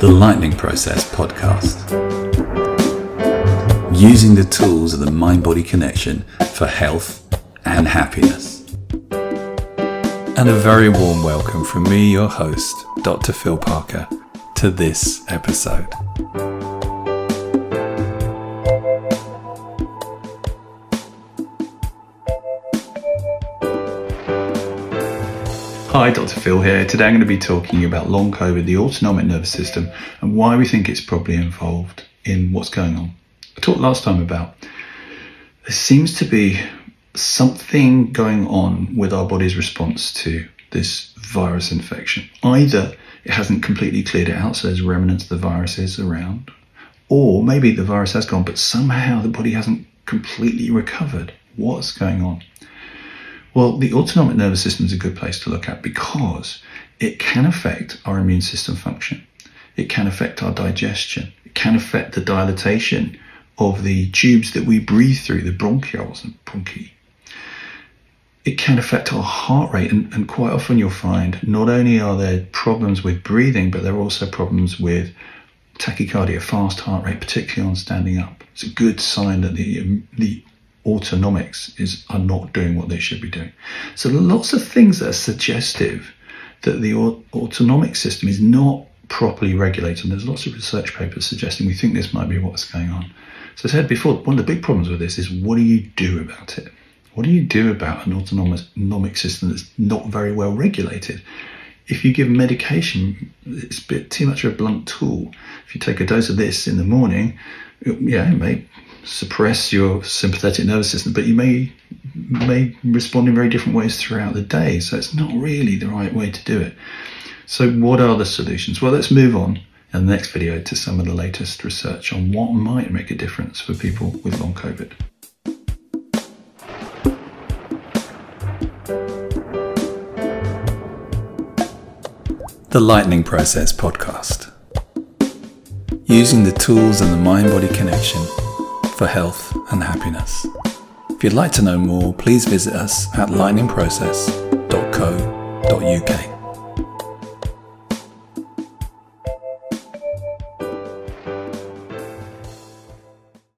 The Lightning Process podcast. Using the tools of the mind-body connection for health and happiness. And a very warm welcome from me, your host, Dr. Phil Parker, to this episode. Hi, Dr. Phil here. Today I'm going to be talking about long COVID, the autonomic nervous system, and why we think it's probably involved in what's going on. I talked last time about there seems to be something going on with our body's response to this virus infection. Either it hasn't completely cleared it out, so there's remnants of the viruses around, or maybe the virus has gone, but somehow the body hasn't completely recovered. What's going on? Well, the autonomic nervous system is a good place to look at because it can affect our immune system function. It can affect our digestion. It can affect the dilatation of the tubes that we breathe through, the bronchioles and bronchi. It can affect our heart rate, and quite often you'll find not only are there problems with breathing, but there are also problems with tachycardia, fast heart rate, particularly on standing up. It's a good sign that the autonomics are not doing what they should be doing. So lots of things that are suggestive that the autonomic system is not properly regulated. And there's lots of research papers suggesting we think this might be what's going on. So as I said before, one of the big problems with this is what do you do about it? What do you do about an autonomic system that's not very well regulated? If you give medication, it's a bit too much of a blunt tool. If you take a dose of this in the morning, it may suppress your sympathetic nervous system, but you may respond in very different ways throughout the day. So it's not really the right way to do it. So what are the solutions? Well, let's move on in the next video to some of the latest research on what might make a difference for people with long COVID. The Lightning Process podcast. Using the tools and the mind-body connection for health and happiness. If you'd like to know more, please visit us at lightningprocess.co.uk.